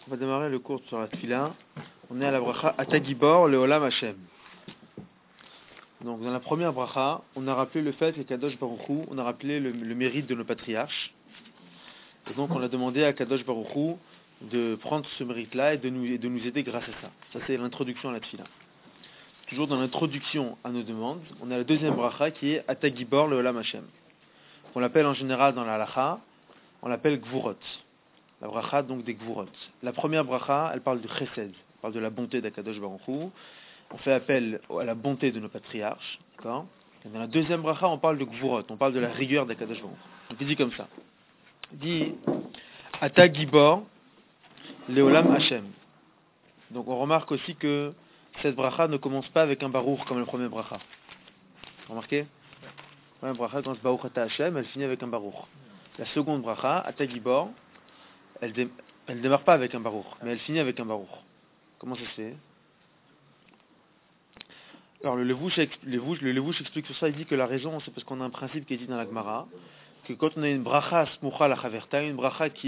On va démarrer le cours sur la Tfila. On est à la bracha Atagibor Leolam Hashem. Donc dans la première bracha, on a rappelé le fait que Kadosh Baruch Hu, on a rappelé le mérite de nos patriarches. Et donc on a demandé à Kadosh Baruch Hu de prendre ce mérite-là et de nous aider grâce à ça. Ça c'est l'introduction à la Tfila. Toujours dans l'introduction à nos demandes, on a la deuxième bracha qui est Atagibor Leolam Hashem. On l'appelle en général dans la halacha, on l'appelle Gvurot. La bracha donc des Gvurot. La première bracha, elle parle du Chesed, elle parle de la bonté d'Akadosh Baruch Hu. On fait appel à la bonté de nos patriarches. D'accord ? Et dans la deuxième bracha, on parle de Gvurot, on parle de la rigueur d'Akadosh Baruch Hu. Donc il dit comme ça. Il dit Ata Gibor Leolam Hashem. Donc on remarque aussi que cette bracha ne commence pas avec un baruch comme la première bracha. Remarquez ? La première bracha commence Baruch Ata Hashem, elle finit avec un baruch. La seconde bracha, Ata Gibor, elle démarre pas avec un baruch, mais elle finit avec un baruch. Comment ça se fait ? Alors le Levouche explique sur ça, il dit que la raison, c'est parce qu'on a un principe qui est dit dans la Gemara, que quand on a une bracha smucha la chaverta, une bracha qui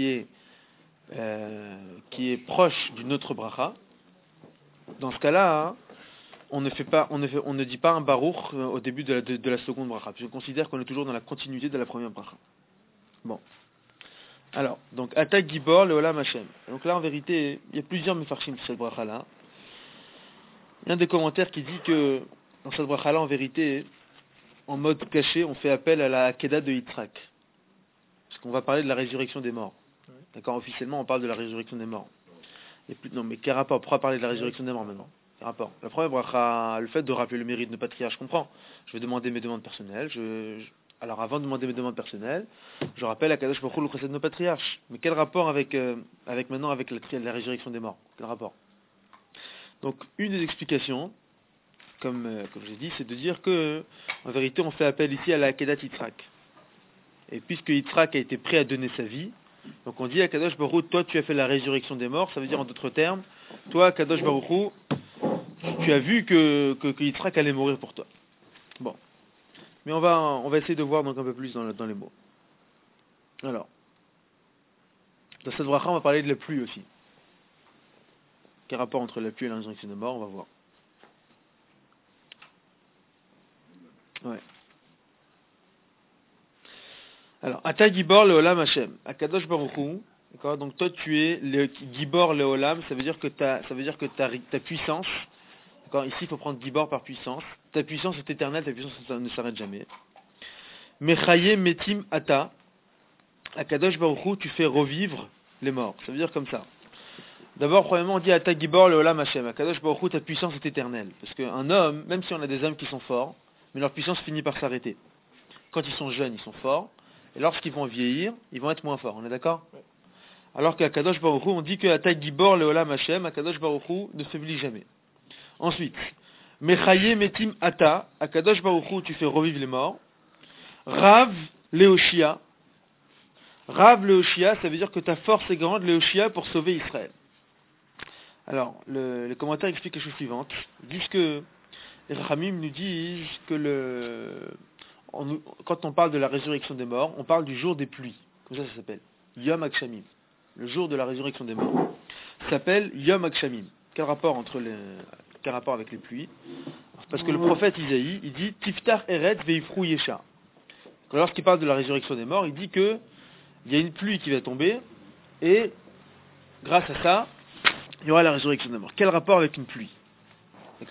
est proche d'une autre bracha, dans ce cas-là, on ne dit pas un baruch au début de la seconde bracha. Je considère qu'on est toujours dans la continuité de la première bracha. Bon. Alors, donc, Ata Gibor Leolam Hashem. Donc là, en vérité, il y a plusieurs mefarshim sur cette bracha-là. Il y a un des commentaires qui dit que, dans cette bracha-là, en vérité, en mode caché, on fait appel à la Akedah de Yitzhak. Parce qu'on va parler de la résurrection des morts. D'accord, officiellement, on parle de la résurrection des morts. Non, mais quel rapport ? Pourquoi parler de la résurrection des morts maintenant ? Quel rapport ? La première bracha, le fait de rappeler le mérite de nos patriarches, je comprends. Je vais demander mes demandes personnelles, Alors avant de demander mes demandes personnelles, je rappelle à Kadosh Baruch Hu le chesed de nos patriarches. Mais quel rapport avec la résurrection des morts ? Quel rapport ? Donc une des explications, comme j'ai dit, c'est de dire que en vérité on fait appel ici à la Akedat Yitzhak. Et puisque Yitzhak a été prêt à donner sa vie, donc on dit à Kadosh Baruch Hu, toi tu as fait la résurrection des morts, ça veut dire en d'autres termes, toi Kadosh Baruch Hu, tu as vu que Yitzhak allait mourir pour toi. Bon. Mais on va essayer de voir donc un peu plus dans les mots. Alors, dans cette bracha, on va parler de la pluie aussi. Quel rapport entre la pluie et la résurrection des morts, on va voir. Ouais. Alors, Ata Gibor Leolam Hashem. Akadosh Baruch Hu. D'accord ? Donc toi, tu es le Gibor Leolam. Ça veut dire que ta puissance. D'accord ? Ici, il faut prendre Gibor par puissance. Ta puissance est éternelle. Ta puissance ne s'arrête jamais. Mechaye Metim Ata. Akadosh Baruch Hu, tu fais revivre les morts. Ça veut dire comme ça. D'abord, premièrement, on dit Ata Gibor Leolam Hashem. Akadosh Baruch Hu, ta puissance est éternelle. Parce qu'un homme, même si on a des hommes qui sont forts, mais leur puissance finit par s'arrêter. Quand ils sont jeunes, ils sont forts. Et lorsqu'ils vont vieillir, ils vont être moins forts. On est d'accord ? Alors qu'à Kadosh Baruch Hu, on dit que Ata Gibor Leolam Hashem, Kadosh Baruch Hu ne faiblit jamais. Ensuite, Mechaye Metim Ata, Kadosh Baruch Hu, tu fais revivre les morts. Rav Leoshia. Rav Leoshia, ça veut dire que ta force est grande, Leoshia, pour sauver Israël. Alors, les commentaires expliquent la chose suivante. Ils disent que les Rachamim nous disent que quand on parle de la résurrection des morts, on parle du jour des pluies. Comme ça s'appelle. Yom HaGshamim. Le jour de la résurrection des morts. Ça s'appelle Yom HaGshamim. Quel rapport avec les pluies ? Parce que le prophète Isaïe, il dit Tiftar Eretz veifrou Yesha. Lorsqu'il parle de la résurrection des morts, il dit que il y a une pluie qui va tomber et grâce à ça, il y aura la résurrection des morts. Quel rapport avec une pluie ? D'accord ?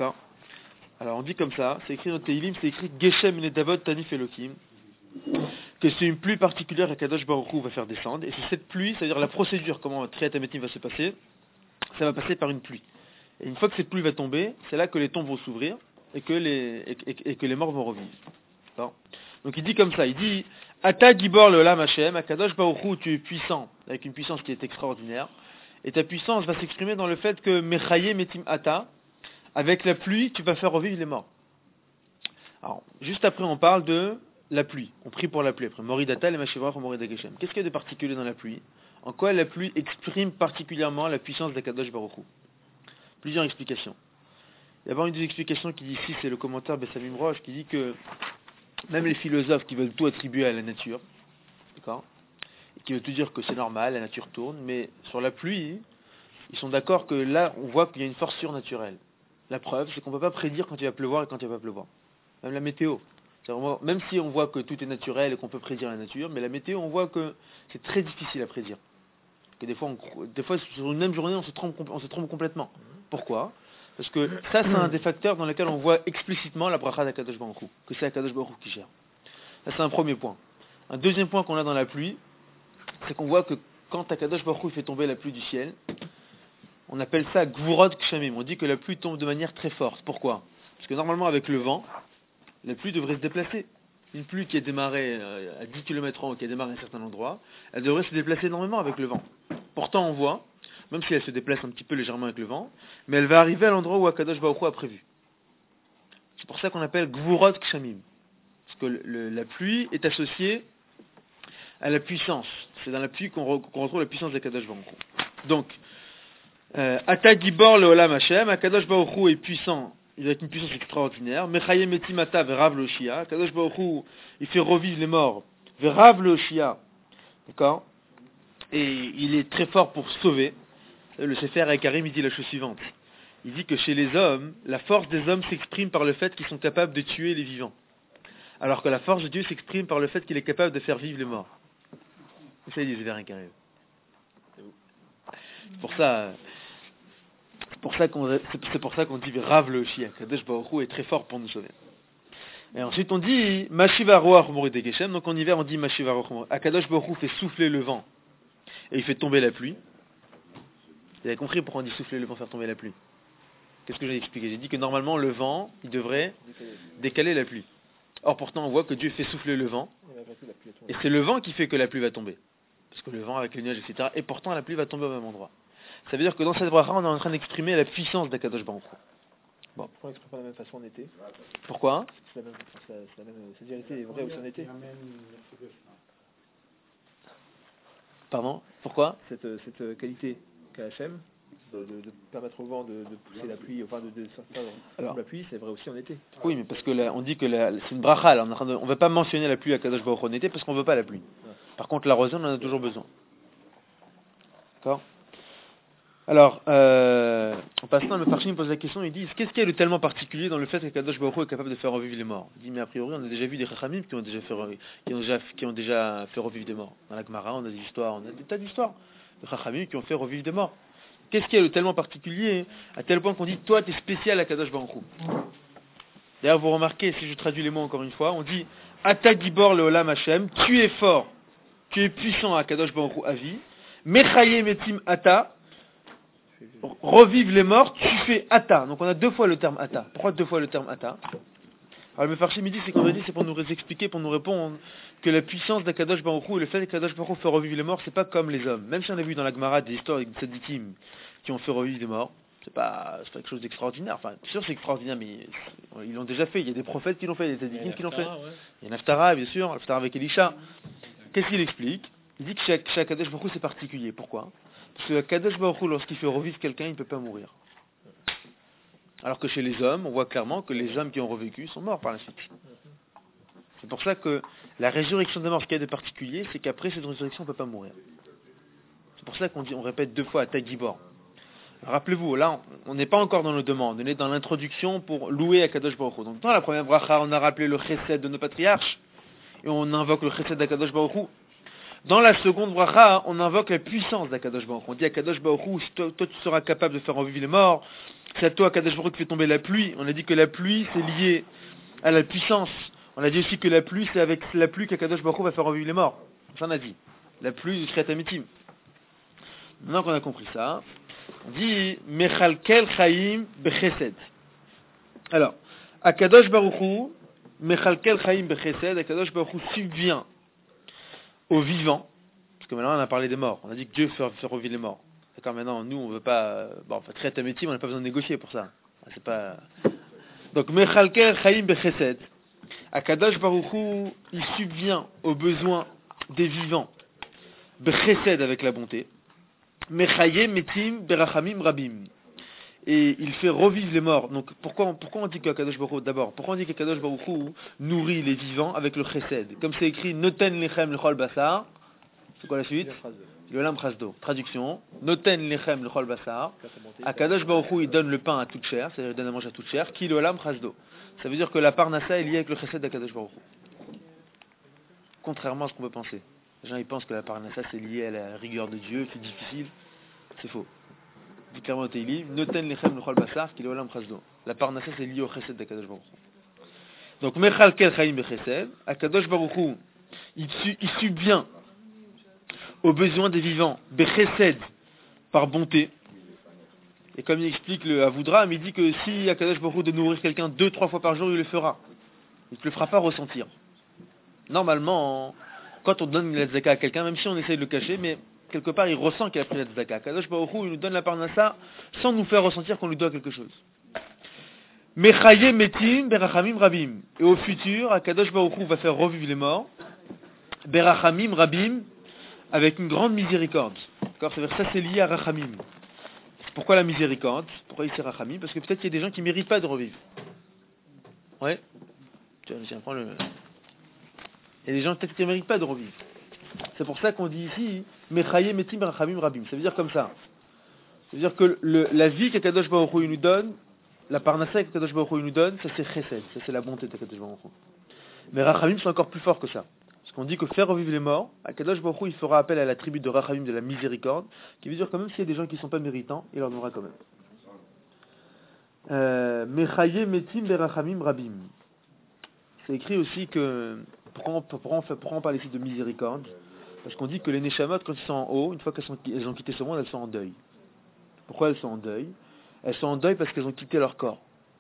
Alors on dit comme ça, c'est écrit dans Teilim, c'est écrit Geshem Nedavot Tanif Elokim, que c'est une pluie particulière à Kadosh Baruch Hu va faire descendre, et c'est cette pluie, c'est-à-dire la procédure, comment Triat Hametim va se passer, ça va passer par une pluie. Et une fois que cette pluie va tomber, c'est là que les tombes vont s'ouvrir, et que les morts vont revivre. D'accord ? Donc il dit comme ça, il dit Ata Gibor Leolam Hashem, Kadosh Baruch Hu, tu es puissant, avec une puissance qui est extraordinaire, et ta puissance va s'exprimer dans le fait que Mechaye Metim Ata, avec la pluie, tu vas faire revivre les morts. Alors, juste après, on parle de la pluie. On prie pour la pluie. Après, Moridata, le Mashivrach, Morida Geshem. Qu'est-ce qu'il y a de particulier dans la pluie ? En quoi la pluie exprime particulièrement la puissance d'Akadosh Baruch Hu ? Plusieurs explications. D'abord, une des explications qui dit ici, c'est le commentaire Bessamim Roche, qui dit que même les philosophes qui veulent tout attribuer à la nature, d'accord ? Et qui veulent tout dire que c'est normal, la nature tourne, mais sur la pluie, ils sont d'accord que là, on voit qu'il y a une force surnaturelle. La preuve, c'est qu'on ne peut pas prédire quand il va pleuvoir et quand il va pas pleuvoir. Même la météo. Même si on voit que tout est naturel et qu'on peut prédire la nature, mais la météo, on voit que c'est très difficile à prédire. Que des fois, sur une même journée, on se trompe complètement. Pourquoi? Parce que ça, c'est un des facteurs dans lesquels on voit explicitement la bracha d'Akadosh Baruch Hu, que c'est Akadosh Baruch Hu qui gère. Ça, c'est un premier point. Un deuxième point qu'on a dans la pluie, c'est qu'on voit que quand Akadosh Baruch Hu fait tomber la pluie du ciel, on appelle ça Gvurot Kshamim. On dit que la pluie tombe de manière très forte. Pourquoi? Parce que normalement, avec le vent, la pluie devrait se déplacer. Une pluie qui a démarré à 10 km/h, qui a démarré à un certain endroit, elle devrait se déplacer énormément avec le vent. Pourtant, on voit, même si elle se déplace un petit peu légèrement avec le vent, mais elle va arriver à l'endroit où Akadosh Baruch Hu a prévu. C'est pour ça qu'on appelle Gvurot Kshamim. Parce que la pluie est associée à la puissance. C'est dans la pluie qu'on retrouve la puissance d'Akadosh Baruch Hu. Donc, Ata Gibor Leolam Hashem, Akadosh Baruch Hu est puissant, il a une puissance extraordinaire. Mechayem Etim Ata Verav Loshia, Akadosh Baruch Hu, il fait revivre les morts. Verav Loshia, d'accord? Et il est très fort pour sauver. Le Sefer Haikarim, il dit la chose suivante. Il dit que chez les hommes, la force des hommes s'exprime par le fait qu'ils sont capables de tuer les vivants. Alors que la force de Dieu s'exprime par le fait qu'il est capable de faire vivre les morts. C'est ça, il dit le Sefer Haikarim. C'est pour ça qu'on dit Rav le Shia, Kadosh Baruch Hu est très fort pour nous sauver. Et ensuite on dit Mashiva Roach Morid Geshem, donc en hiver on dit Mashiva Roach. Akadosh Baruch Hu fait souffler le vent et il fait tomber la pluie. Vous avez compris pourquoi on dit souffler le vent, faire tomber la pluie? Qu'est-ce que j'ai expliqué? J'ai dit que normalement le vent, il devrait décaler la pluie. Or pourtant on voit que Dieu fait souffler le vent et c'est le vent qui fait que la pluie va tomber. Parce que le vent avec les nuages, etc. Et pourtant la pluie va tomber au même endroit. Ça veut dire que dans cette bracha, on est en train d'exprimer la puissance d'Akadosh Baruch Hu. Bon. Pourquoi on n'exprime pas de la même façon en été? Pourquoi? Cette vérité est vraie aussi en été. Pardon? Pourquoi? Cette qualité qu'a Hachem, de permettre au vent de pousser la pluie, enfin de sortir la pluie, c'est vrai aussi en été. Oui, mais parce que là, on dit que c'est une bracha, là, on ne veut pas mentionner la pluie à Akadosh Baruch Hu en été parce qu'on ne veut pas la pluie. Ouais. Par contre, l'arrosée, on en a toujours besoin. D'accord? Alors, en passant, le Farshim pose la question, ils disent, qu'est-ce qu'il y a de tellement particulier dans le fait qu'Akadosh Baruch Hu est capable de faire revivre les morts? Il dit, mais a priori, on a déjà vu des Chachamim qui ont déjà fait revivre des morts. Dans la Gemara, on a des histoires, on a des tas d'histoires de Chachamim qui ont fait revivre des morts. Qu'est-ce qu'il y a de tellement particulier, à tel point qu'on dit, toi, tu es spécial Akadosh Baruch Hu? D'ailleurs, vous remarquez, si je traduis les mots encore une fois, on dit, Ata Gibor Leolam Hashem, tu es fort, tu es puissant Akadosh Baruch Hu à vie, Mechayem Etim Ata, revive les morts, tu fais Ata. Donc on a deux fois le terme Ata. Pourquoi deux fois le terme Ata? Alors le Farshim dit, c'est qu'on a dit, c'est pour nous expliquer, pour nous répondre que la puissance d'Akadosh Baruch Hu et le fait qu'Akadosh Baruch Hu fait revivre les morts, c'est pas comme les hommes. Même si on a vu dans la Gemara des histoires avec des tzadikim qui ont fait revivre des morts, c'est pas quelque chose d'extraordinaire. Enfin, bien sûr c'est extraordinaire, mais ils l'ont déjà fait. Il y a des prophètes qui l'ont fait, des tzadikim qui l'ont fait. Ouais. Il y a Naftara, bien sûr, Naftara avec Elisha. Qu'est-ce qu'il explique? Il dit que chez Akadosh Baruch Hu c'est particulier. Pourquoi? Parce que Akadosh Baruch Hu, lorsqu'il fait revivre quelqu'un, il ne peut pas mourir. Alors que chez les hommes, on voit clairement que les hommes qui ont revécu sont morts par la suite. C'est pour ça que la résurrection des morts, ce qu'il y a de particulier, c'est qu'après cette résurrection, on ne peut pas mourir. C'est pour ça on répète deux fois à Tagibor. Rappelez-vous, là, on n'est pas encore dans nos demandes, on est dans l'introduction pour louer Akadosh Baruch Hu. Donc dans la première bracha, on a rappelé le chesed de nos patriarches, et on invoque le chesed d'Akadosh Baruch Hu. Dans la seconde bracha, on invoque la puissance d'Akadosh Baruch Hu. On dit à Akadosh Baruch Hu, si toi tu seras capable de faire revivre les morts, c'est à toi Akadosh Baruch Hu qui fait tomber la pluie. On a dit que la pluie c'est lié à la puissance. On a dit aussi que la pluie c'est avec la pluie qu'Akadosh Baruch Hu va faire revivre les morts. Ça on a dit. La pluie du Shriyat Amitim. Maintenant qu'on a compris ça, on dit Mechalkel Chaim Bechesed. Alors, Akadosh Baruch Hu, Mechalkel Chaim Bechesed, Akadosh Baruch Hu subvient aux vivants, parce que maintenant on a parlé des morts, on a dit que Dieu fait revivre les morts. D'accord, maintenant nous on veut pas, très tamitim, on n'a pas besoin de négocier pour ça. C'est pas. Donc Mechalkel Chaim Bechesed, Akadosh Baruch Hu, il subvient aux besoins des vivants, Bechesed avec la bonté, Mechayem Metim Berachamim Rabim, et il fait revivre les morts. Donc pourquoi on dit qu'Akadosh Baruch Hu, d'abord, pourquoi on dit qu'Akadosh Baruch Hu nourrit les vivants avec le chesed? Comme c'est écrit Noten Lechem Lechol Basar, C'est quoi la suite? Le Olam Chasdo. Traduction. Noten lechem lechol basar. Akadosh Baruch Hu, il donne le pain à toute chair, c'est-à-dire il donne à manger à toute chair. Ki le Olam Chasdo. Ça veut dire que la parnassa est liée avec le chesed d'Akadosh Baruch Hu. Contrairement à ce qu'on peut penser. Les gens ils pensent que la parnassa c'est lié à la rigueur de Dieu, c'est difficile. C'est faux. Dit clairement au Teilim, Noten lechem lechol basar, ki le Olam Chasdo. La parnassa c'est lié au chesed d'Akadosh Baruch Hu. Donc Mechal kel chaim bechesed. Akadosh Baruch Hu, il subvient aux besoins des vivants, bechesed, par bonté. Et comme il explique le Avoudraham, il dit que si Akadosh Baruch Hu de nourrir quelqu'un 2-3 fois par jour, il le fera. Il ne le fera pas ressentir. Normalement, quand on donne la tzedaka à quelqu'un, même si on essaie de le cacher, mais quelque part il ressent qu'il a pris la tzedaka. Akadosh Baruch Hu, il nous donne la parnassa sans nous faire ressentir qu'on lui doit quelque chose. Mechaye metim berachamim rabim. Et au futur, Akadosh Baruch Hu va faire revivre les morts, berachamim rabim, avec une grande miséricorde. D'accord, c'est-à-dire ça c'est lié à Rachamim. Pourquoi la miséricorde? Pourquoi ici Rachamim? Parce que peut-être qu'il y a des gens qui ne méritent pas de revivre. Ouais. Tiens, prends le. Il y a des gens peut-être qui ne méritent pas de revivre. C'est pour ça qu'on dit ici Mechaye metim Rachamim rabim. Ça veut dire comme ça. Ça veut dire que la vie qu'Akadosh Baruch Hu nous donne, la parnassa qu'Akadosh Baruch Hu nous donne, ça c'est chesed, ça c'est la bonté d'Akadosh Baruch Hu. Mais Rachamim c'est encore plus fort que ça. Parce qu'on dit que faire revivre les morts, Akadosh Baruch Hu, il fera appel à l'attribut de Rachamim, de la miséricorde, qui veut dire quand même s'il y a des gens qui ne sont pas méritants, il leur donnera quand même. Mechaye metim berachamim rabim. C'est écrit aussi que, pourquoi on parle ici de miséricorde? Parce qu'on dit que les Neshamot, quand ils sont en haut, une fois qu'elles ont quitté ce monde, elles sont en deuil. Pourquoi elles sont en deuil? Elles sont en deuil parce qu'elles ont quitté leur corps.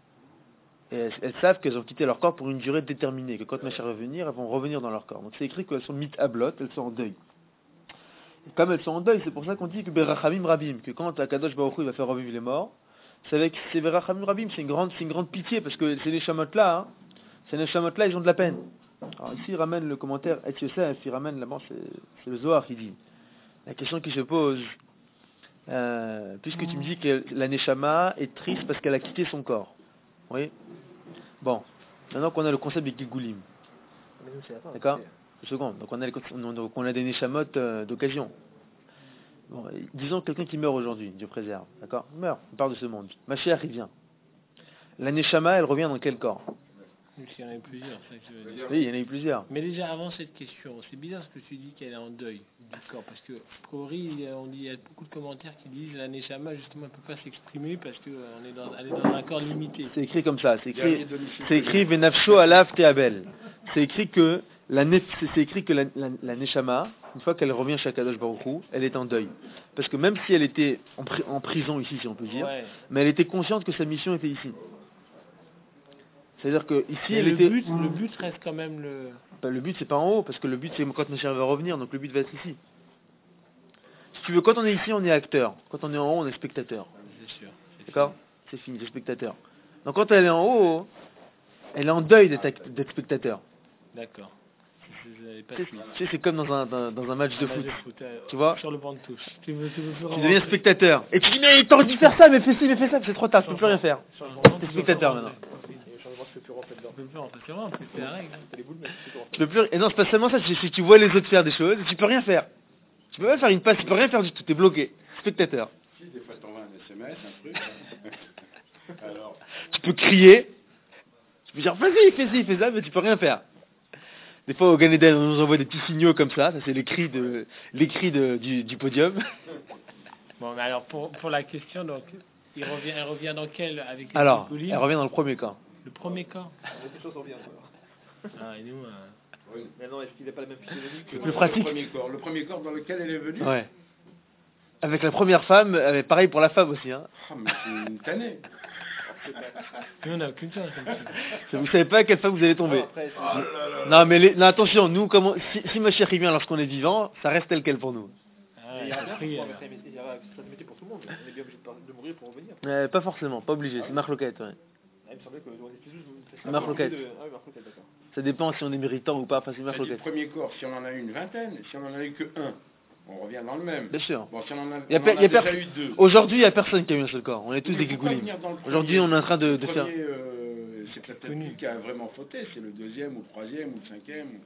Et elles savent qu'elles ont quitté leur corps pour une durée déterminée, que quand Mashiach va venir, elles vont revenir dans leur corps. Donc c'est écrit qu'elles sont mit-ablot, elles sont en deuil. Et comme elles sont en deuil, c'est pour ça qu'on dit que berachamim rabim, que quand Akadosh Baruch Hu va faire revivre les morts, c'est avec ces berachamim rabim, c'est une grande pitié, parce que ces neshamot-là, ils ont de la peine. Alors ici, il ramène le commentaire Et Yosef, il ramène là-bas, c'est le Zohar qui dit. La question qui se pose, puisque tu me dis que la neshama est triste parce qu'elle a quitté son corps. Oui. Bon, maintenant qu'on a le concept des Gilgulim. D'accord? Une seconde. Donc on a des Neshamot d'occasion. Bon, disons quelqu'un qui meurt aujourd'hui, Dieu préserve. D'accord? Il meurt, il part de ce monde. Mashiach, il vient. La Neshama, elle revient dans quel corps? Il y en a eu plusieurs, c'est ça que je veux dire. Oui, il y en a eu plusieurs. Mais déjà avant cette question, c'est bizarre ce que tu dis qu'elle est en deuil du corps, parce que a priori, il y a beaucoup de commentaires qui disent la Neshama justement elle peut pas s'exprimer parce qu'elle est dans un corps limité. C'est écrit comme ça, c'est écrit Venafsho Alav Teabel. C'est écrit que la Neshama, une fois qu'elle revient chez Akadosh Baruch Hu, elle est en deuil. Parce que même si elle était en prison ici, si on peut dire, ouais, mais elle était consciente que sa mission était ici. C'est-à-dire que ici, le but reste quand même le. Le but c'est pas en haut, parce que le but c'est quand Mashiach va revenir, donc le but va être ici. Si tu veux, quand on est ici, on est acteur. Quand on est en haut, on est spectateur. C'est sûr. D'accord? C'est fini, c'est spectateur. Donc quand elle est en haut, elle est en deuil d'être spectateur. D'accord. Tu sais, c'est comme dans un match de foot. Tu vois? Sur le banc de touche. Tu deviens spectateur. Et tu dis, mais t'aurais dû faire ça, mais fais ci, mais fais ça, c'est trop tard, tu peux plus rien faire. T'es spectateur maintenant. Tu peux plus. Et non, c'est pas seulement ça, si tu vois les autres faire des choses, tu peux rien faire. Tu peux pas faire une passe, tu peux rien faire du tout, t'es bloqué. Spectateur. Si, des fois t'envoies un SMS, un truc. Alors. Tu peux crier. Tu peux dire, vas-y, fais ça, mais tu peux rien faire. Des fois, au Gan Eden, on nous envoie des petits signaux comme ça c'est les cris du podium. Bon, mais alors, pour la question, donc, elle revient dans quel avec les Alors, elle revient dans le premier camp. Le premier camp. Les choses reviennent. Ah, et nous. Oui. Mais non, est-ce qu'il n'a pas la même physionomie que le pratique. Le premier corps dans lequel elle est venue. Ouais. Avec la première femme, pareil pour la femme aussi. Hein. Ah, mais c'est une tannée. Nous, on n'a aucune chance. Vous savez pas à quelle femme vous allez tomber. Non, mais non, attention, nous, si Mashiach vient lorsqu'on est vivant, ça reste tel quel pour nous. Il y a un métier pour tout le monde. On est bien obligé de mourir pour revenir. Pas forcément, pas obligé. C'est marloquette, ouais. Il me semblait que c'est marloquette. Ça dépend si on est méritant ou pas. Enfin, c'est marloquette. Le premier corps, si on en a eu une vingtaine, si on en a eu que un, on revient dans le même. Bien sûr. Bon, si on en a déjà eu deux. Aujourd'hui, il n'y a personne qui a eu un seul corps. On est tous des Gilgulim. Aujourd'hui, on est en train de faire. C'est peut-être lui qui a vraiment fauté. C'est le deuxième ou le troisième ou le cinquième.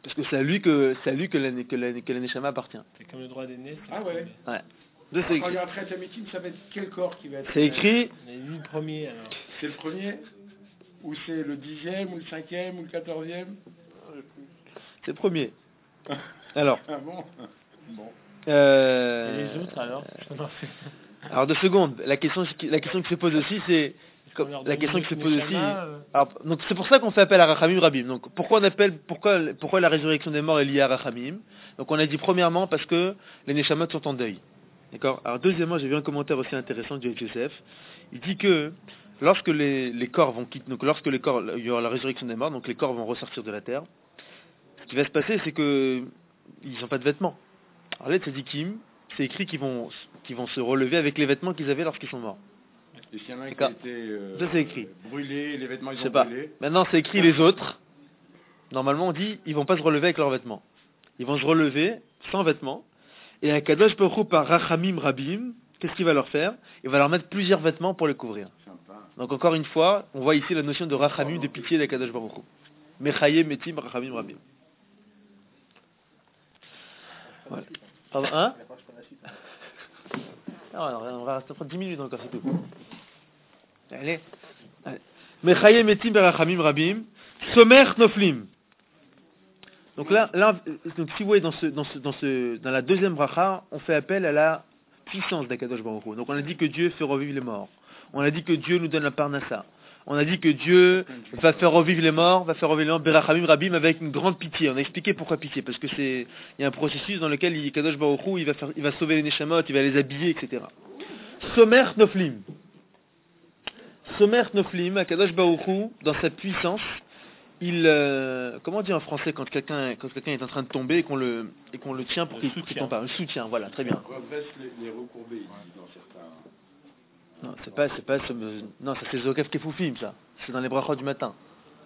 Parce que c'est à lui que la Neshama appartient. C'est comme le droit d'aîné. Ah ouais. Ouais. Quand il y a un trait Amitim, ça va être quel corps qui va être... C'est écrit... Mais lui, le premier, alors. C'est le premier? Ou c'est le 10e, ou le 5e, ou le 14e? C'est le premier. Alors... Ah bon? Bon. Et les autres, alors? Alors, 2 secondes. La question qui se pose aussi, c'est... La question qui se pose aussi... Alors, donc c'est pour ça qu'on fait appel à Rachamim Rabim. Donc pourquoi la résurrection des morts est liée à Rachamim? Donc on a dit premièrement parce que les Neshamot sont en deuil. D'accord? Alors deuxièmement, j'ai vu un commentaire aussi intéressant du Yosef. Il dit que lorsque les corps vont quitter, donc lorsque il y aura la résurrection des morts, donc les corps vont ressortir de la terre, ce qui va se passer, c'est que ils n'ont pas de vêtements. Alors les tzadikim, c'est écrit qu'ils vont se relever avec les vêtements qu'ils avaient lorsqu'ils sont morts. Et s'il y en a un qui a été ça c'est écrit. Brûlé, les vêtements ils Je sais ont pas. brûlé. Maintenant c'est écrit les autres. Normalement on dit ils vont pas se relever avec leurs vêtements. Ils vont se relever sans vêtements. Et Akadosh Baruch Hu par Rachamim Rabim, qu'est-ce qu'il va leur faire? Il va leur mettre plusieurs vêtements pour les couvrir. Sympa. Donc encore une fois, on voit ici la notion de Rachamim, de pitié d'Akadosh Baruch Hu. Mechaye Metim Rachamim Rabim. Voilà. Pardon, hein? Non, on va rester 10 minutes encore, c'est tout. Allez. Mechaye Metim Rachamim Rabim. Somer Noflim. Donc là, donc si vous voyez dans la deuxième bracha, on fait appel à la puissance d'Akadosh Baruch Hu. Donc on a dit que Dieu fait revivre les morts. On a dit que Dieu nous donne la parnassa. On a dit que Dieu va faire revivre les morts, Berachamim Rabim avec une grande pitié. On a expliqué pourquoi pitié, parce que il y a un processus dans lequel Akadosh Baruch Hu, il va sauver les Neshamot, il va les habiller, etc. Somer Noflim. Somer Noflim, Akadosh Baruch Hu, dans sa puissance, comment on dit en français quand quelqu'un est en train de tomber et qu'on le tient pour qu'il tombe pas? Un soutien, voilà, très bien. Redresse les recourbés, dans certains... Non, non, ça c'est Zokef Kefoufim, ça. C'est dans les brachot du matin.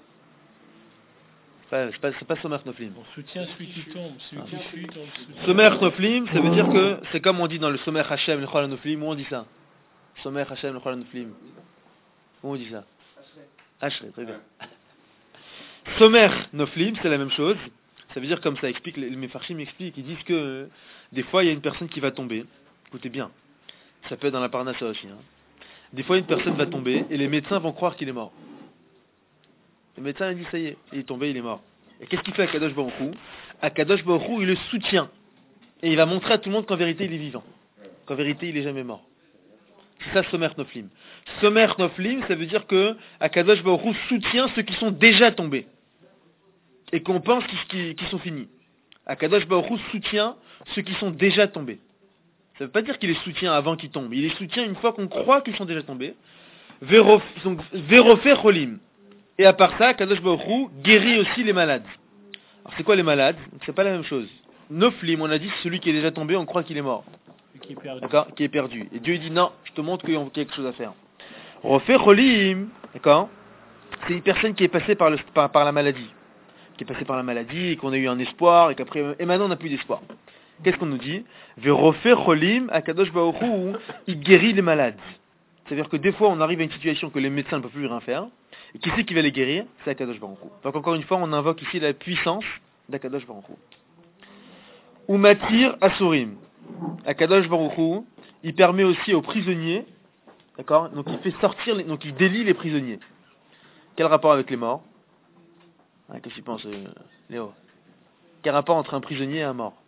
C'est pas Somer Noflim. On soutient celui qui tombe, celui qui chute, on le soutient. Somer Noflim, ça veut dire que c'est comme on dit dans le Somer Hashem Lechol Noflim, où on dit ça? Somer Hashem Lechol Noflim. Où on dit ça? Ashrei, très bien. Somer Noflim, c'est la même chose. Ça veut dire comme ça, les Mefarshim expliquent, ils disent que des fois il y a une personne qui va tomber. Écoutez bien, ça peut être dans la parnassa aussi. Des fois une personne va tomber et les médecins vont croire qu'il est mort. Le médecin dit ça y est, il est tombé, il est mort. Et qu'est-ce qu'il fait à Kadosh Baruch Hu? À Kadosh Baruch Hu, il le soutient. Et il va montrer à tout le monde qu'en vérité il est vivant. Qu'en vérité il est jamais mort. C'est ça Somer Noflim. Somer Noflim, ça veut dire que Akadosh Baruch Hu soutient ceux qui sont déjà tombés. Et qu'on pense qu'ils sont finis. Akadosh Baruch Hu soutient ceux qui sont déjà tombés. Ça ne veut pas dire qu'il les soutient avant qu'ils tombent. Il les soutient une fois qu'on croit qu'ils sont déjà tombés. Vérofer Cholim. Et à part ça, Akadosh Baruch Hu guérit aussi les malades. Alors c'est quoi les malades? C'est pas la même chose. Noflim, on a dit celui qui est déjà tombé, on croit qu'il est mort. Qui est perdu. D'accord? Qui est perdu. Et Dieu dit non, je te montre qu'il y a quelque chose à faire. Rofer Cholim, d'accord? C'est une personne qui est passée par la maladie. Qui est passée par la maladie, et qu'on a eu un espoir, et maintenant on n'a plus d'espoir. Qu'est-ce qu'on nous dit? Verofer Cholim, Akadosh Baruch Hu, il guérit les malades. C'est-à-dire que des fois on arrive à une situation que les médecins ne peuvent plus rien faire, et qui c'est qui va les guérir? C'est Akadosh Baruch Hu. Donc encore une fois, on invoque ici la puissance d'Akadosh Baruch Hu. Umatir Asurim. Akadosh Baruch Hu, il permet aussi aux prisonniers, d'accord? Donc il fait sortir, donc il délie les prisonniers. Quel rapport avec les morts? Qu'est-ce que tu penses, Léo? Quel rapport entre un prisonnier et un mort?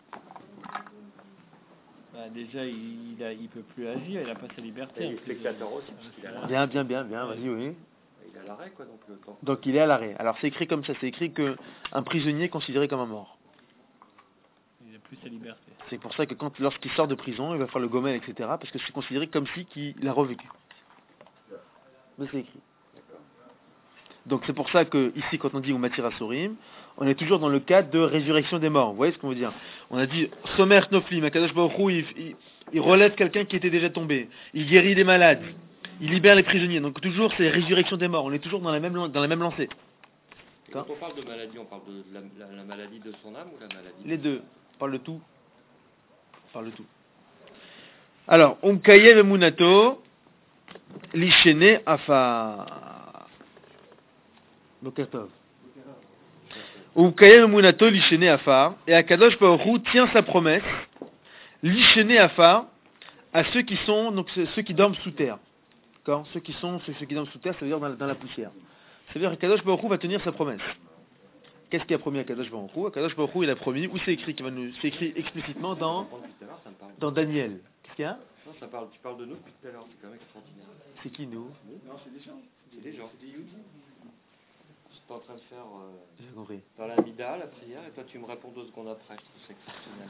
Déjà, il peut plus agir, il n'a pas sa liberté. Il est spectateur aussi. Bien, vas-y, oui. Il est à l'arrêt, quoi, donc il est à l'arrêt. Alors c'est écrit comme ça, c'est écrit qu'un prisonnier est considéré comme un mort. Il n'a plus sa liberté. C'est pour ça que lorsqu'il sort de prison, il va faire le gomel, etc. Parce que c'est considéré comme si qu'il a revécu. Mais c'est écrit. Donc c'est pour ça que ici, quand on dit Umatir Asurim, on est toujours dans le cadre de résurrection des morts. Vous voyez ce qu'on veut dire? On a dit Somer Noflim, Akadosh Baruch Hu, il relève quelqu'un qui était déjà tombé. Il guérit des malades. Il libère les prisonniers. Donc toujours c'est résurrection des morts. On est toujours dans la même lancée. Quand on parle de maladie, on parle de la maladie de son âme ou la maladie? Les deux. On parle de tout. Alors, Umkayev Emunato, Lishene Afa. Boker Tov. Ou Kayem Emunato Lishene Afar, et Akadosh Baruch Hu tient sa promesse, Lishene Afar, à ceux qui sont, donc ceux qui dorment sous terre. D'accord? Ceux qui dorment sous terre, ça veut dire dans la poussière. Ça veut dire qu'Akadosh Baruch Hu va tenir sa promesse. Qu'est-ce qu'il a promis à Akadosh Baruch Hu? Akadosh Baruch Hu, il a promis, où c'est écrit, c'est écrit explicitement dans Daniel. Qu'est-ce qu'il y a? Non, tu parles de nous depuis tout à l'heure, c'est quand même extraordinaire. C'est qui nous? Non, c'est des gens. C'est des gens. C'est des Yehudi. J'étais en train de faire J'ai compris. dans la Mida, la prière, et toi tu me réponds 2 secondes après. Je trouve ça exceptionnel.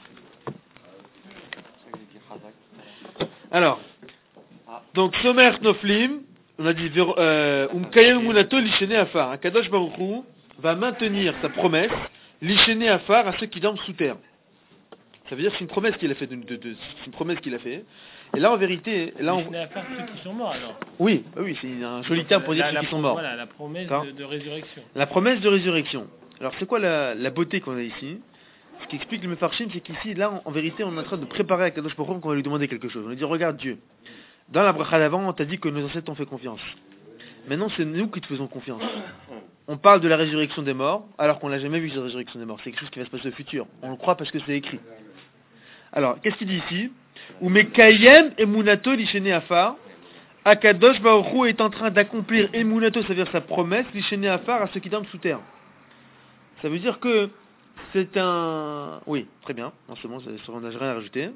C'est pour ça que j'ai dit Chazak. Alors, donc Somer Noflim, on a dit Umkayem Munato Lishene Afar. Akadosh Baruch Hu va maintenir sa promesse, Lishene Afar, à ceux qui dorment sous terre. Ça veut dire que c'est une promesse qu'il a fait. C'est une promesse qu'il a fait. Et là, en vérité, Lishene Afar, ceux qui sont morts alors. Oui, c'est un joli terme pour dire ceux qui sont morts. Voilà, la promesse de résurrection. La promesse de résurrection. Alors, c'est quoi la beauté qu'on a ici? Ce qui explique le Mefarshim, c'est qu'ici, là, en vérité, on est en train de préparer à Kadosh Baruch Hu qu'on va lui demander quelque chose. On lui dit, regarde Dieu. Dans la bracha d'avant, on t'a dit que nos ancêtres ont fait confiance. Maintenant, c'est nous qui te faisons confiance. On parle de la résurrection des morts, alors qu'on l'a jamais vu, cette résurrection des morts. C'est quelque chose qui va se passer au futur. On le croit parce que c'est écrit. Alors, qu'est-ce qu'il dit ici? Ou Mekayem Emunato Lishene Afar. Akadosh Baruch Hu est en train d'accomplir Emunato, c'est-à-dire sa promesse, Lishene Afar, à ceux qui dorment sous terre. Ça veut dire que c'est un... Oui, très bien. Non, c'est bon, on n'a rien à rajouter.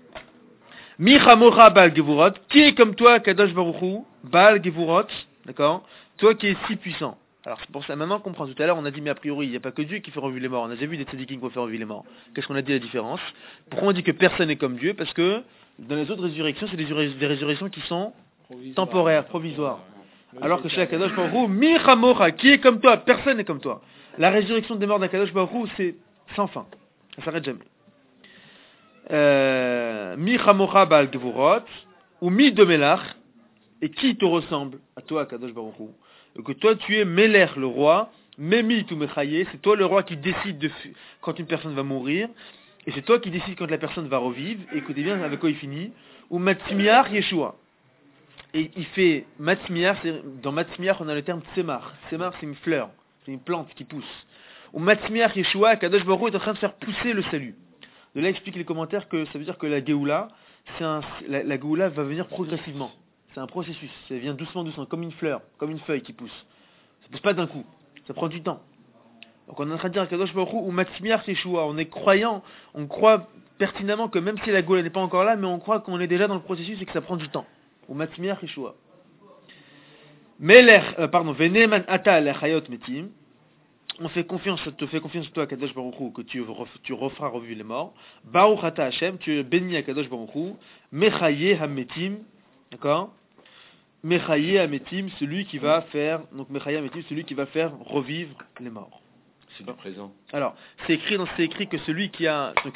Michamora Baal Gevurot, qui est comme toi, Kadosh Baruch Hu, Baal Gevurot, d'accord? Toi qui es si puissant. Alors c'est pour ça, maintenant qu'on comprend. Tout à l'heure, on a dit, mais a priori, il n'y a pas que Dieu qui fait revivre les morts. On a déjà vu des tzadikim qui vont faire revivre les morts. Qu'est-ce qu'on a dit la différence? Pourquoi on dit que personne n'est comme Dieu? Parce que dans les autres résurrections, c'est des résurrections qui sont temporaires, provisoires. Alors que chez Kadosh Baruch Hu, Michamora, qui est comme toi, personne n'est comme toi. La résurrection des morts d'Akadosh Baruch Hu, c'est sans fin. Ça s'arrête jamais. Mi chamocha ba'al gevurot, ou mi domelach, et qui te ressemble à toi, Kadosh Baruch Hu, et que toi tu es Melech, le roi, Memi tu mechaye, c'est toi le roi qui décide quand une personne va mourir, et c'est toi qui décides quand la personne va revivre, et écoutez bien avec quoi il finit, ou Matzmiach Yeshua. Et il fait Matzmiach, dans Matzmiach on a le terme Tsemar. Tsemar c'est une fleur, c'est une plante qui pousse. Ou Matzmiach Yeshua, Kadosh Baruch Hu est en train de faire pousser le salut. De là explique les commentaires que ça veut dire que la Géoula, la Géoula va venir progressivement. C'est un processus, ça vient doucement, comme une fleur, comme une feuille qui pousse. Ça pousse pas d'un coup, ça prend du temps. Donc on est en train de dire à Kadosh Baruch Hu, ou Matzmiach Yeshua, on est croyant, on croit pertinemment que même si la Géoula n'est pas encore là, mais on croit qu'on est déjà dans le processus et que ça prend du temps. Ou Matzmiach Yeshua. Veneman Ata Lechayot Metim. On te fait confiance toi, Kadosh Baruch Hu, que tu referas revivre les morts. Baruch Ata Hashem, tu es béni à Kadosh Baruch Hu. Mechaye Hametim, d'accord? Mechaye Hametim, celui qui va faire revivre les morts. C'est du présent. Alors, c'est écrit que celui qui est en train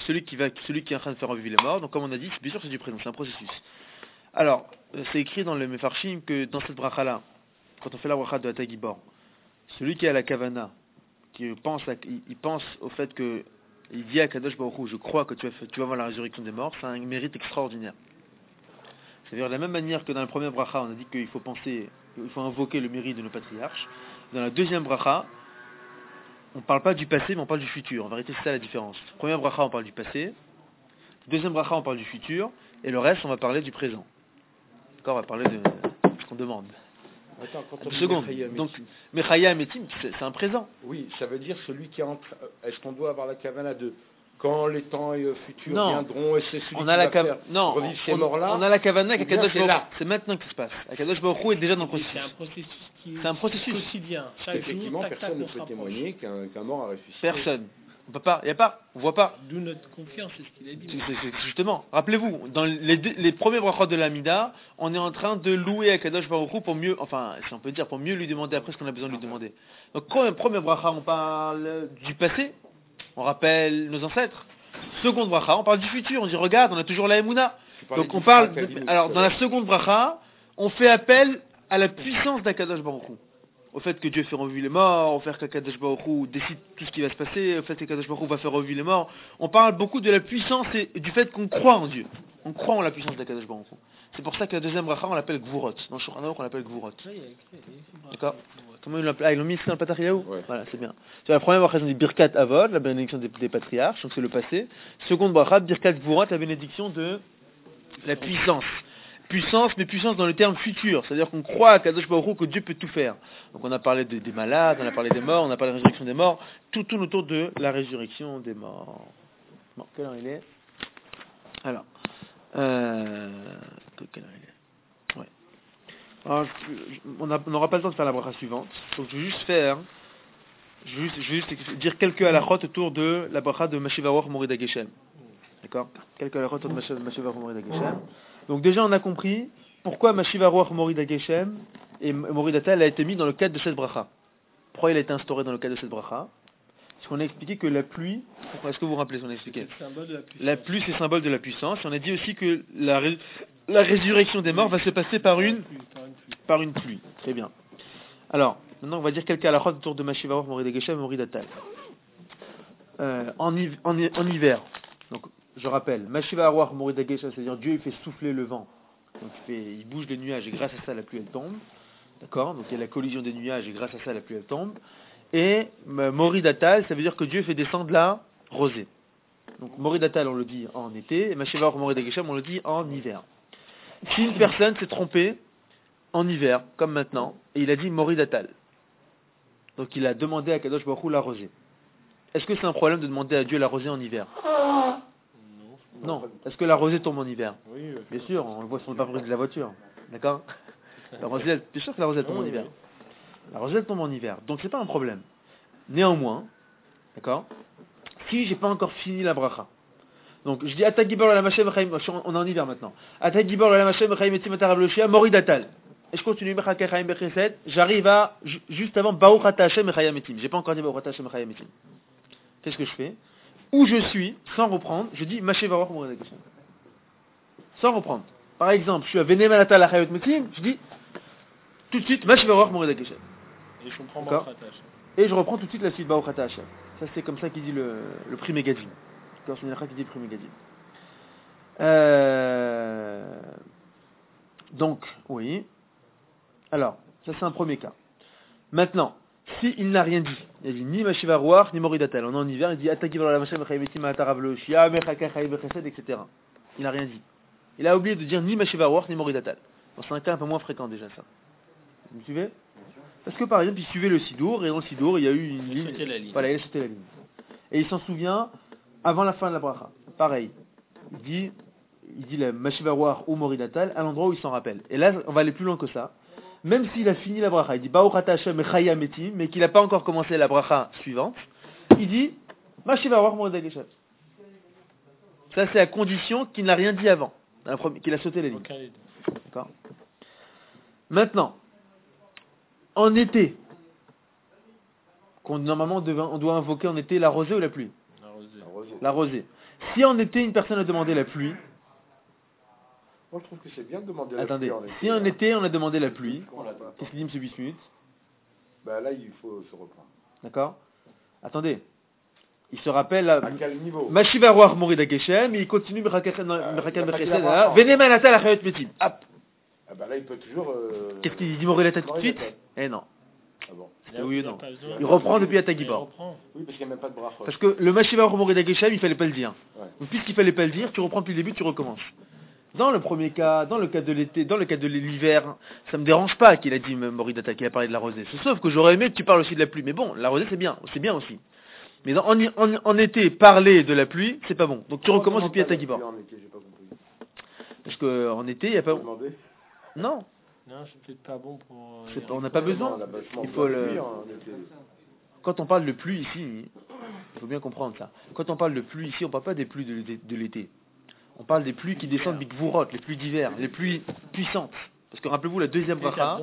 de faire revivre les morts. Donc, comme on a dit, bien sûr, c'est du présent, c'est un processus. Alors, c'est écrit dans le Mefarshim que dans cette bracha-là, quand on fait la bracha de Ata Gibor, celui qui a la kavana, il pense au fait que il dit à Kadosh Baruch Hu, je crois que tu vas voir la résurrection des morts, c'est un mérite extraordinaire. C'est-à-dire de la même manière que dans la première bracha, on a dit qu'il faut invoquer le mérite de nos patriarches. Dans la deuxième bracha, on ne parle pas du passé, mais on parle du futur. En vérité, c'est ça la différence. Première bracha, on parle du passé. Deuxième bracha, on parle du futur. Et le reste, on va parler du présent. D'accord, on va parler de ce qu'on demande. Attends, quand on Une seconde. Donc, Mechaya Metim, c'est un présent. Oui, ça veut dire celui qui entre. Est-ce qu'on doit avoir la kavana de quand les temps futurs viendront et c'est celui qui va faire revivre ces morts-là? On a la kavana qu'Akadosh Baruch Hu. C'est maintenant que ça se passe. Akadosh Baruch Hu est déjà dans le processus. C'est un processus quotidien. Chaque effectivement, jour, personne ne peut témoigner qu'un mort a ressuscité. Personne. On peut pas, on voit pas. D'où notre confiance, c'est ce qu'il a dit. Justement, rappelez-vous, dans les premiers brachot de l'Amida, on est en train de louer Akadosh Baruch Hu pour mieux, si on peut dire, pour mieux lui demander après ce qu'on a besoin de lui demander. Donc, premier bracha, on parle du passé, on rappelle nos ancêtres. Seconde bracha, on parle du futur, on dit regarde, on a toujours la Emouna. Donc on parle, alors dans la seconde bracha, on fait appel à la puissance d'Akadosh Baruch Hu. Au fait que Dieu fait revivre les morts, au fait qu'Akadosh Baruch Hu décide tout ce qui va se passer, au fait qu'Akadosh Baruch Hu va faire revivre les morts. On parle beaucoup de la puissance et du fait qu'on croit en Dieu. On croit en la puissance d'Akadosh Baruch Hu. C'est pour ça que la deuxième bracha, on l'appelle Gvurot. Dans le Shulchan Aruch, on l'appelle Gvurot. D'accord? Comment ils l'ont mis ici dans le Patariaou? Voilà, c'est bien. C'est la première bracha, ils ont dit Birkat Avod, la bénédiction des patriarches, donc c'est le passé. Seconde bracha, Birkat Gvurat, la bénédiction de la puissance. Puissance, mais puissance dans le terme futur. C'est-à-dire qu'on croit à Kadosh Baruch Hu que Dieu peut tout faire. Donc on a parlé des malades, on a parlé des morts, on a parlé de la résurrection des morts. Tout tourne autour de la résurrection des morts. Bon, quelle heure il est? Alors, quelle heure il est? Ouais. Alors, on n'aura pas le temps de faire la bracha suivante. Donc je vais juste dire quelques halakhot autour de la bracha de Mashiva Ruach Morida Geshem. D'accord? Quelques halakhot autour de Mashiva Ruach Morida Geshem. Donc déjà on a compris pourquoi Mashiva Ruach Morida Geshem et Morida Tal a été mis dans le cadre de cette bracha. Pourquoi il a été instauré dans le cadre de cette bracha? Parce qu'on a expliqué que la pluie, est-ce que vous vous rappelez ce qu'on a expliqué? La pluie c'est symbole de la puissance. Et on a dit aussi que la résurrection des morts va se passer par une pluie. Très bien. Alors, maintenant on va dire quelques halakhot autour de Mashiva Ruach Morida Geshem et Morida Tal. En hiver, donc je rappelle, Mashiva Ruach Morida Geshem, c'est-à-dire Dieu il fait souffler le vent. Donc il bouge les nuages et grâce à ça la pluie elle tombe. D'accord? Donc il y a la collision des nuages et grâce à ça la pluie elle tombe. Et Morida Tal, ça veut dire que Dieu fait descendre la rosée. Donc Morida Tal on le dit en été, et Mashiva Ruach Morida Geshem on le dit en hiver. Si une personne s'est trompée en hiver, comme maintenant, et il a dit Morida Tal, donc il a demandé à Kadosh Baruch Hu la rosée. Est-ce que c'est un problème de demander à Dieu la rosée en hiver? Non. Est-ce que la rosée tombe en hiver? Oui. Bien sûr, on le voit sur le pare-brise de la voiture. D'accord? La rosée, bien sûr que la rosée tombe en hiver. La rosée tombe en hiver, donc c'est pas un problème. Néanmoins, d'accord? Si j'ai pas encore fini la bracha, donc je dis Atagibor la Machem Chaim, on est en hiver maintenant. Atagibor la Machem Chaim Etim Atarabloshia Moridatal. Et je continue Mechaka Chaim Becheset, j'arrive à juste avant Baruch Ata Hashem Chayam Etim. J'ai pas encore dit Baruch Ata Hashem Chayam Etim. Qu'est-ce que je fais? Où je suis, sans reprendre, je dis Mashiva Ruach Morida Geshem. Sans reprendre. Par exemple, je suis à Venemanata la Chayot Metim, je dis tout de suite Mashiva Ruach Morida Geshem. Et je comprends Baruch Ata Hashem. Et je reprends tout de suite la suite Baruch Ata Hashem. Ça c'est comme ça qu'il dit le prix Megadim. C'est une qui dit le prix Megadim. Donc, oui. Alors, ça c'est un premier cas. Maintenant, s'il n'a rien dit, il a dit ni Mashiva Ruach, ni Morida Tal. On est en hiver, il dit Atakivar la Mashem Chayevetim Ataravloshia, Mechaka Chayev Chesed, etc. Il n'a rien dit. Il a oublié de dire ni Mashiva Ruach, ni Morida Tal. Bon, c'est un cas un peu moins fréquent déjà ça. Vous me suivez? Parce que par exemple, il suivait le Sidour, et dans le Sidour, il y a eu une ligne. Voilà, il a sauté la ligne. Et il s'en souvient avant la fin de la bracha. Pareil. Il dit la Mashiva Ruach ou Morida Tal à l'endroit où il s'en rappelle. Et là, on va aller plus loin que ça. Même s'il a fini la bracha, il dit Baruch Ata Hashem Chayam Etim, mais qu'il n'a pas encore commencé la bracha suivante, il dit Mashiva Ruach Morida Geshem. Ça c'est à condition qu'il n'a rien dit avant, qu'il a sauté la ligne. D'accord. Maintenant, en été, normalement on doit invoquer en été la rosée ou la pluie? La rosée. Si en été une personne a demandé la pluie, moi je trouve que c'est bien de demander la pluie. Attendez, si en été on a demandé la pluie, qu'est-ce qu'il dit M. Bismuth? Ben là il faut se reprendre. D'accord. Attendez. Il se rappelle à quel niveau? Mashiva Ruach Morida Geshem, il continue Mechakam Bechesed, Venemanata la Chayot Metim. Hop. Ah ben là il peut toujours... Qu'est-ce qu'il dit Morida tout de suite? Eh non. Ah bon. C'est oui ou non? Il reprend depuis Atagibor. Oui, parce qu'il n'y a même pas de bracha. Parce que le Mashiva Ruach Morida Geshem, il fallait pas le dire. Ouais. Donc puisqu'il fallait pas le dire, tu reprends depuis le début, tu recommences. Dans le premier cas, dans le cas de l'été, dans le cas de l'hiver, ça me dérange pas qu'il a dit Moridata, qu'il a parlé de la rosée. Sauf que j'aurais aimé que tu parles aussi de la pluie. Mais bon, la rosée c'est bien aussi. Mais en été, parler de la pluie, c'est pas bon. Donc tu recommences depuis Atagibor. Parce qu'en été, il n'y a pas... Non. Non, c'est peut-être pas bon pour... on n'a pas besoin. Il faut le... Quand on parle de pluie ici, il faut bien comprendre ça. Quand on parle de pluie ici, on ne parle pas des pluies de l'été. On parle des pluies qui descendent bigvurot, les pluies d'hiver, les pluies puissantes. Parce que rappelez-vous, la deuxième bracha,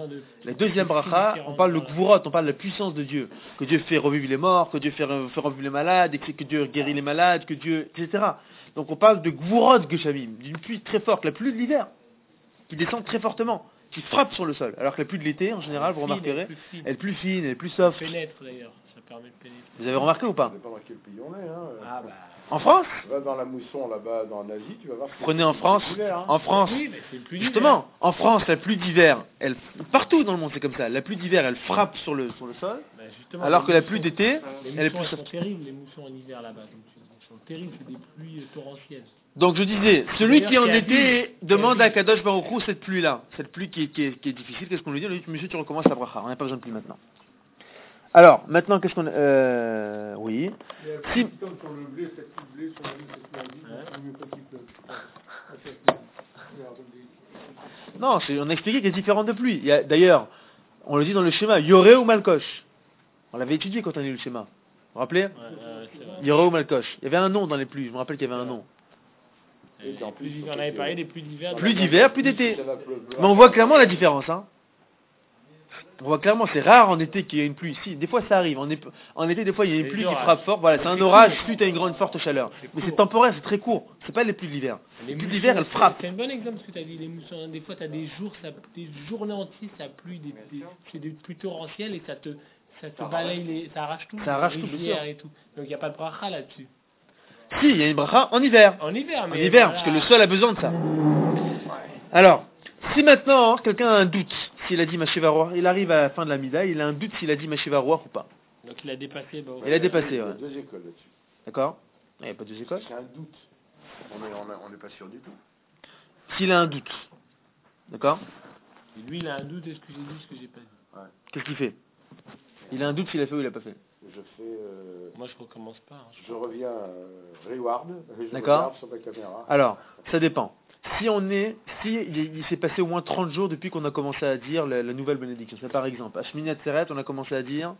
on parle de gvurot, on parle de la puissance de Dieu. Que Dieu fait revivre les morts, que Dieu fait revivre les malades, que Dieu guérit les malades, que Dieu... etc. Donc on parle de gvurot geshamim, d'une pluie très forte, la pluie de l'hiver, qui descend très fortement, qui frappe sur le sol. Alors que la pluie de l'été, en général, vous remarquerez, elle est plus fine, elle est plus soft. Elle pénètre d'ailleurs. permet de pénétrer. Vous avez remarqué ou pas? Ça dépend dans quel pays on est. Hein. En France? Va dans la mousson là-bas, en Asie, tu vas voir. Prenez en France. En France. Oui, mais c'est plus justement, en France, la pluie d'hiver, partout dans le monde c'est comme ça. La pluie d'hiver, elle frappe sur le sol, alors que la pluie d'été, elle est plus. Sont terribles, les moussons en hiver là-bas. Ils sont terribles, c'est des pluies torrentielles. Donc je disais, celui qui en été demande à Kadosh Baruch Hu cette pluie-là, cette pluie qui est difficile. Qu'est-ce qu'on lui dit? On lui dit, monsieur, tu recommences la bracha. On n'a pas besoin de pluie maintenant. Alors, maintenant, qu'est-ce qu'on... oui. Si... Non, on a expliqué qu'il y a différentes de pluie. D'ailleurs, on le dit dans le schéma, Yoré ou Malkosh. On l'avait étudié quand on a lu le schéma. Vous vous rappelez? Yoré ou Malkosh. Il y avait un nom dans les pluies, je me rappelle qu'il y avait un nom. On avait parlé des pluies d'hiver. Pluie d'hiver, pluie d'été. Mais on voit clairement la différence, hein. On voit clairement, c'est rare en été qu'il y ait une pluie. Si, des fois ça arrive. En été, des fois, il y a une pluie qui frappe fort. Voilà, c'est un orage suite à une grande forte chaleur. Mais c'est temporaire, c'est très court. C'est pas les pluies d'hiver. Les pluies d'hiver, elles frappent. C'est un bon exemple ce que tu as dit. Les moussons, des fois, tu as des journées entières, ça pluie, c'est des pluies torrentielles et ça te balaye, ça arrache tout. Ça arrache tout, bien sûr. Et tout. Donc il n'y a pas de bracha là-dessus. Si, il y a une bracha en hiver. En hiver, mais. En hiver, parce que le sol a besoin de ça. Alors. Si maintenant quelqu'un a un doute s'il a dit Mashiva Roar, il arrive à la fin de la Mida, il a un doute s'il a dit Mashiva Roar ou pas. Donc il a dépassé. Il a dépassé, ouais. Il y a deux écoles là-dessus. D'accord? Il n'y a pas deux écoles. C'est un doute. On n'est pas sûr du tout. S'il a un doute. D'accord? Et lui, il a un doute, est-ce que j'ai dit ce que j'ai pas dit? Ouais. Qu'est-ce qu'il fait? Il a un doute s'il a fait ou il a pas fait. Je fais. Moi, je recommence pas. Hein, je reviens reward. D'accord? Sur ma caméra. Alors, ça dépend. Si il s'est passé au moins 30 jours depuis qu'on a commencé à dire la nouvelle bénédiction. C'est par exemple, à Shmini Atzeret, on a commencé à dire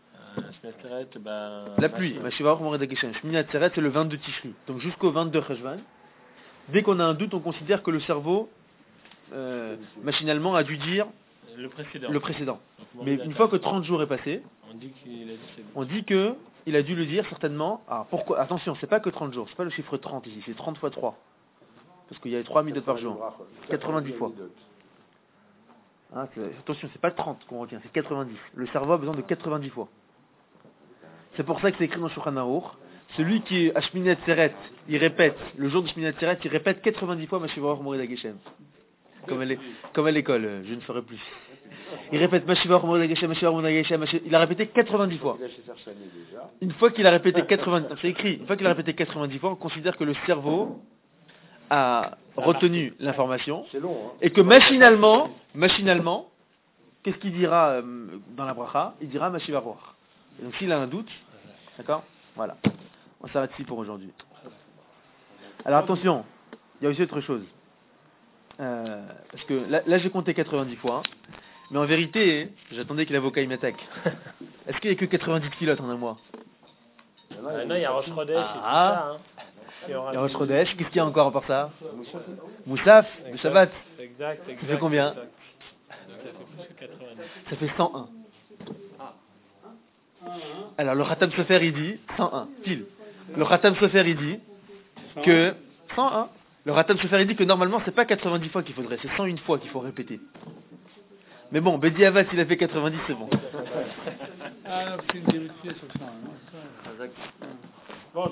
la pluie. Shmini Atzeret, c'est le 22 Tishri. Donc jusqu'au 22 Cheshvan. Dès qu'on a un doute, on considère que le cerveau, machinalement, a dû dire le précédent. Mais une fois que 30 jours est passé, on dit qu'il a dû le dire certainement. Ah, pourquoi? Attention, c'est pas que 30 jours, c'est pas le chiffre 30 ici, c'est 30 fois 3. Parce qu'il y a 3 midot par jour. 90 fois. Hein, attention, c'est pas 30 qu'on retient, c'est 90. Le cerveau a besoin de 90 fois. C'est pour ça que c'est écrit dans Shulchan Aruch. Celui qui est à Shmini Atzeret, il répète, le jour de Shmini Atzeret, il répète 90 fois Mashiva Roar Morid HaGeshem. Comme à l'école, je ne ferai plus. Il répète Mashiva Roar Morid HaGeshem, Mashiva Roar Morid HaGeshem, il a répété 90 fois. Une fois qu'il a répété 90, c'est écrit, une fois qu'il a répété 90 fois, on considère que le cerveau a retenu l'information, et que machinalement, qu'est-ce qu'il dira dans la bracha? Il dira Mashiva Roar. Donc s'il a un doute, d'accord? Voilà. On s'arrête ici pour aujourd'hui. Alors attention, il y a aussi autre chose. Parce que là j'ai compté 90 fois, mais en vérité, j'attendais que l'avocat il m'attaque. Est-ce qu'il n'y a que 90 pilotes en un mois? Non, il y a Rosh Chodesh et tout ça. Hein. Il y a Rosh Chodesh, qu'est-ce qu'il y a encore à part ça? Moussaf, le Shabbat. Exact. Ça fait combien? Ça fait 101. Alors le Khatam Sofer il dit 101, pile. Le Khatam Sofer il dit que 101. Le Khatam Sofer il dit que normalement c'est pas 90 fois qu'il faudrait, c'est 101 fois qu'il faut répéter. Mais bon, Bedi Avad s'il a fait 90 c'est bon. Ah, c'est une vérification sur ça.